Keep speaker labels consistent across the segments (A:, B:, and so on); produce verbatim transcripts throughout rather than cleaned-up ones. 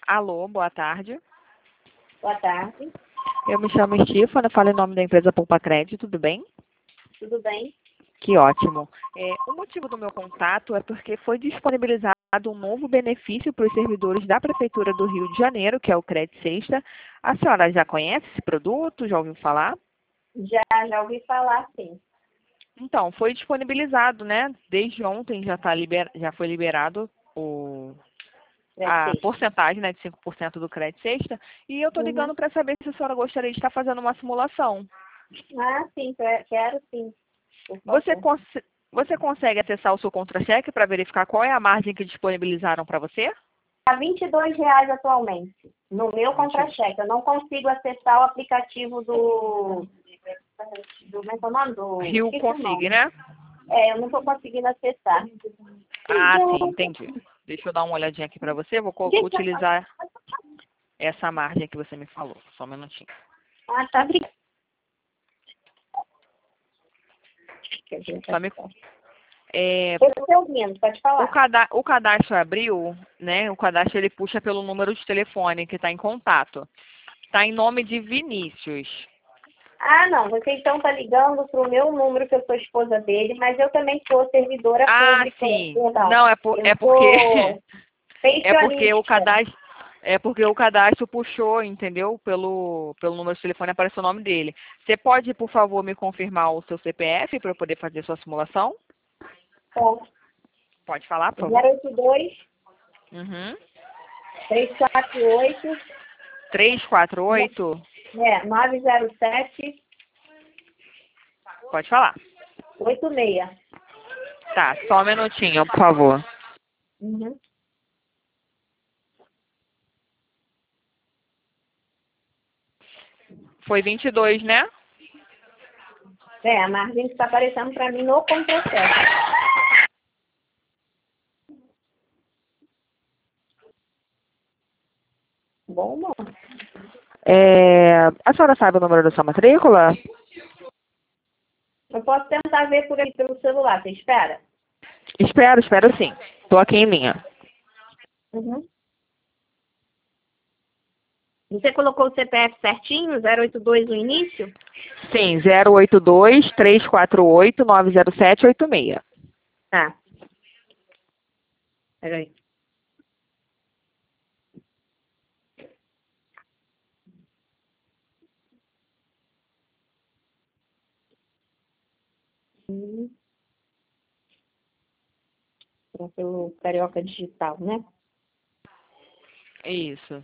A: Alô, boa tarde.
B: Boa tarde.
A: Eu me chamo Estífana, falo em nome da empresa Poupa Crédito, tudo bem?
B: Tudo bem?
A: Que ótimo. É, o motivo do meu contato é porque foi disponibilizado um novo benefício para os servidores da Prefeitura do Rio de Janeiro, que é o Crédito Sexta. A senhora já conhece esse produto? Já ouviu falar?
B: Já, já ouvi falar, sim.
A: Então, foi disponibilizado, né? Desde ontem já, tá liber... já foi liberado o... a
B: Prefeito.
A: porcentagem, né, de cinco por cento do Crédito Sexta. E eu estou
B: Uhum.
A: ligando para saber se a senhora gostaria de estar fazendo uma simulação.
B: Ah, sim, que- quero sim, por
A: Você,
B: favor.
A: cons você consegue acessar o seu contra-cheque para verificar qual é a margem que disponibilizaram para você?
B: Está vinte e dois reais atualmente, no meu
A: vinte.
B: contra-cheque. Eu não consigo acessar o aplicativo do... do como é que é o nome? Do...
A: Rio
B: esqueci o
A: Config,
B: nome.
A: né?
B: É, eu não estou conseguindo acessar.
A: Ah, sim, entendi. Deixa eu dar uma olhadinha aqui para você. Vou co- utilizar essa margem que você me falou. Só um minutinho.
B: Ah, tá. Obrigada.
A: Só me... É,
B: Eu estou ouvindo, pode
A: o,
B: falar.
A: cada... o cadastro abriu, né? O cadastro ele puxa pelo número de telefone que está em contato. Está em nome de Vinícius.
B: Ah, não, você então está ligando para o meu número, que eu sou esposa dele, mas eu também sou servidora
A: Ah,
B: pública,
A: sim.
B: perdão.
A: Não, é, por...
B: Eu
A: é porque
B: sou
A: é porque o
B: pensionista.
A: cadastro é porque o cadastro puxou, entendeu? Pelo pelo número de telefone apareceu o nome dele. Você pode, por favor, me confirmar o seu C P F para eu poder fazer sua simulação?
B: Bom,
A: Pode falar, por favor?
B: zero oito dois,
A: Uhum.
B: três quatro oito,
A: três quatro oito.
B: é, nove zero sete,
A: Pode falar.
B: oito seis.
A: Tá, só um minutinho, por favor.
B: Uhum.
A: Foi vinte e dois, né?
B: É, a margem que está aparecendo para mim no contra-cheque. Bom, bom.
A: É, a senhora sabe o número da sua matrícula?
B: Eu posso tentar ver por aí pelo celular, você espera?
A: Espero, espero sim. Estou aqui em linha.
B: Uhum. Você colocou o C P F certinho, zero oito dois no início?
A: Sim, zero oito dois, três quatro oito, nove zero sete oito seis.
B: Tá. Peraí. Hum, é pelo Carioca Digital, né?
A: Isso.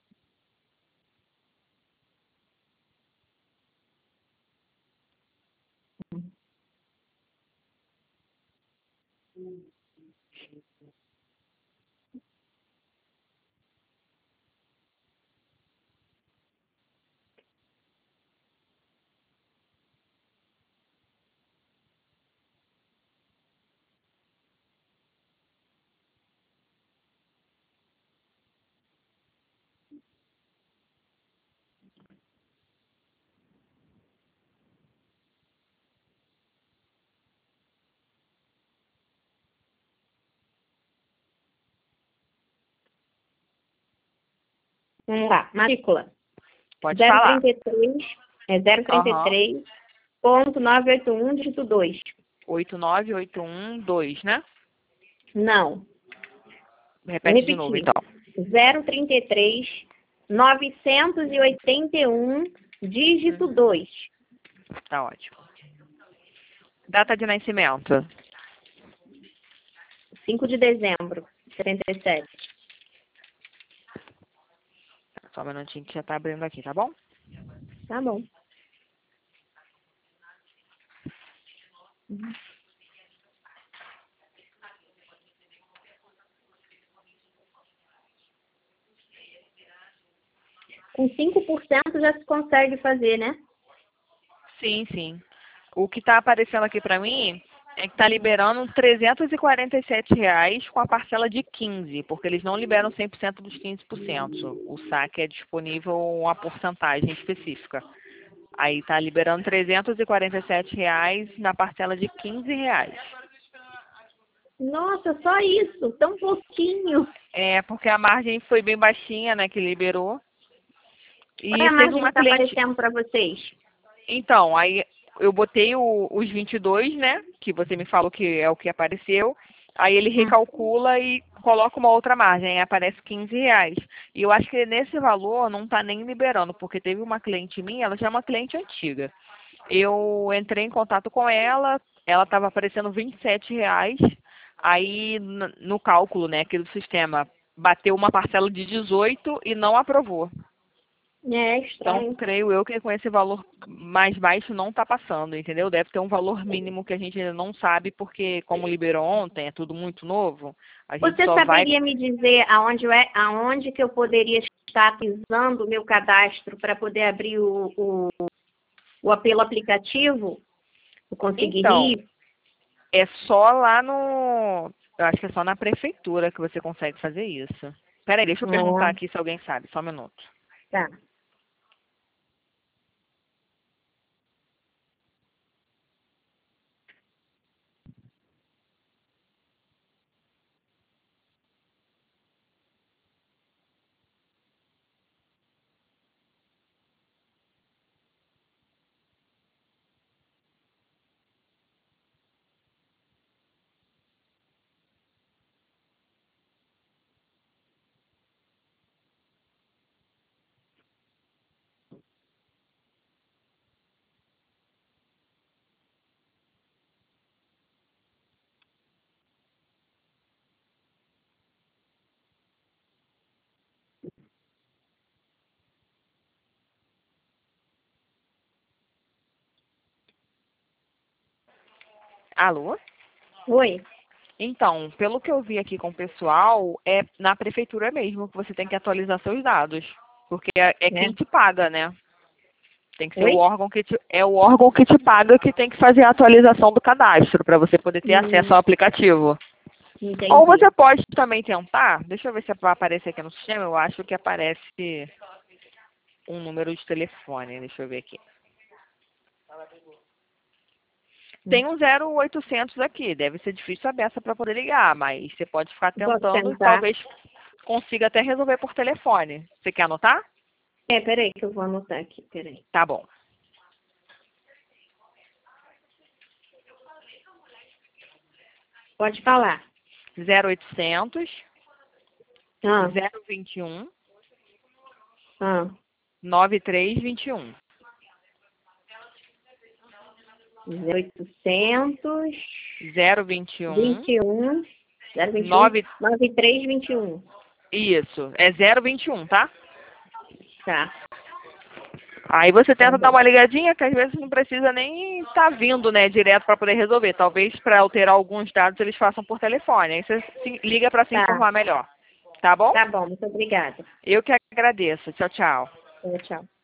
B: Vamos lá. Matrícula.
A: Pode
B: zero
A: falar.
B: trinta e três, é zero trinta e
A: Aham.
B: três ponto novecentos e oitenta e um, dígito dois.
A: oito nove oito um dois, né?
B: Não. Vou
A: Repete de novo,
B: repetir.
A: então.
B: zero trinta e três, novecentos e oitenta e um, dígito
A: Uhum.
B: dois.
A: Tá ótimo. Data de nascimento.
B: cinco de dezembro de setenta e sete.
A: Só um minutinho que já tá abrindo aqui, tá bom?
B: Tá bom. Uhum. Com cinco por cento já se consegue fazer, né?
A: Sim, sim. O que tá aparecendo aqui pra mim é que tá liberando trezentos e quarenta e sete reais com a parcela de quinze, porque eles não liberam cem por cento dos quinze por cento. O saque é disponível uma porcentagem específica. Aí tá liberando trezentos e quarenta e sete reais na parcela de quinze reais.
B: Nossa, só isso, tão pouquinho.
A: É, porque a margem foi bem baixinha, né, que liberou.
B: Qual é
A: E
B: a
A: teve
B: margem que
A: uma
B: está
A: cliente.
B: aparecendo para vocês?
A: Então, aí eu botei o, os vinte e dois, né? Que você me falou que é o que apareceu. Aí ele
B: Hum.
A: recalcula e coloca uma outra margem, aí aparece quinze reais. E eu acho que nesse valor não está nem liberando, porque teve uma cliente minha, ela já é uma cliente antiga. Eu entrei em contato com ela, ela estava aparecendo vinte e sete reais. Aí n- no cálculo, né, aqui do sistema, bateu uma parcela de dezoito e não aprovou.
B: É
A: Então,
B: estranho.
A: creio eu que com esse valor mais baixo não está passando, entendeu? Deve ter um valor mínimo que a gente ainda não sabe, porque como liberou ontem, é tudo muito novo, a gente
B: Você
A: só vai...
B: saberia me dizer aonde, é, aonde que eu poderia estar pisando o meu cadastro para poder abrir o, o, o apelo aplicativo? Eu conseguir
A: Então,
B: rir?
A: é só lá no... Eu acho que é só na prefeitura que você consegue fazer isso. Peraí, deixa eu perguntar
B: Ah,
A: aqui se alguém sabe, só um minuto.
B: tá.
A: Alô?
B: Oi?
A: Então, pelo que eu vi aqui com o pessoal, é na prefeitura mesmo que você tem que atualizar seus dados. Porque é, é
B: É.
A: quem te paga, né? Tem que ser o
B: Oi?
A: órgão que te, é o órgão que te paga que tem que fazer a atualização do cadastro para você poder ter acesso
B: Hum,
A: ao aplicativo. Ou
B: entendi.
A: você pode também tentar, deixa eu ver se vai aparecer aqui no sistema, eu acho que aparece um número de telefone, deixa eu ver aqui. Tem um zero oitocentos aqui, deve ser difícil a beça para poder ligar, mas você pode ficar
B: Posso
A: tentando e
B: tentar?
A: talvez consiga até resolver por telefone. Você quer anotar?
B: É, peraí que eu vou anotar aqui, peraí.
A: Tá bom.
B: Pode falar.
A: zero oitocentos,
B: Ah,
A: zero vinte e um,
B: ah.
A: nove três vinte e um.
B: oitocentos,
A: zero vinte e um,
B: vinte e um, zero vinte e um,
A: nove...
B: noventa e três, vinte e um.
A: Isso, é zero vinte e um, tá?
B: Tá,
A: Aí você
B: tá
A: tenta dar
B: bom.
A: uma ligadinha, que às vezes não precisa nem estar vindo, né, direto para poder resolver. Talvez para alterar alguns dados eles façam por telefone. Aí você se liga para se
B: Tá,
A: informar melhor. Tá bom?
B: tá bom, muito obrigada.
A: Eu que agradeço. Tchau, tchau.
B: Tchau, tchau.